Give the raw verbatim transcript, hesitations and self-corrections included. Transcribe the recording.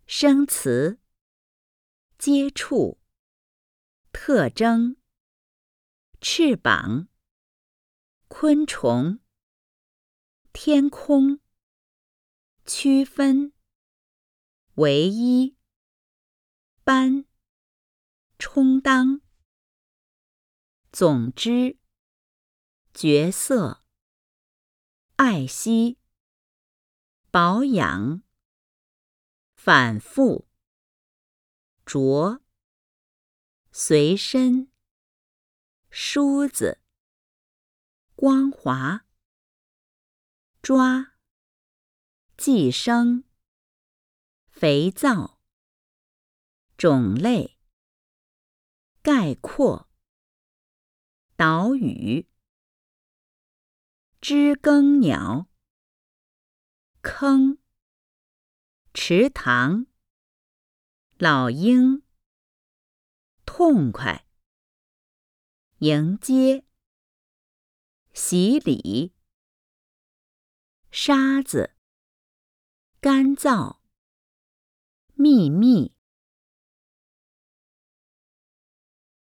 生词、接触、特征、翅膀、昆虫、天空、区分、唯一、般、充当、总之、角色、爱惜、保养、反复、着、随身、梳子、光滑、抓、寄生、肥皂、种类、概括、岛屿、知更鸟、坑、池塘、老鹰、痛快、迎接、洗礼、沙子、干燥、秘密。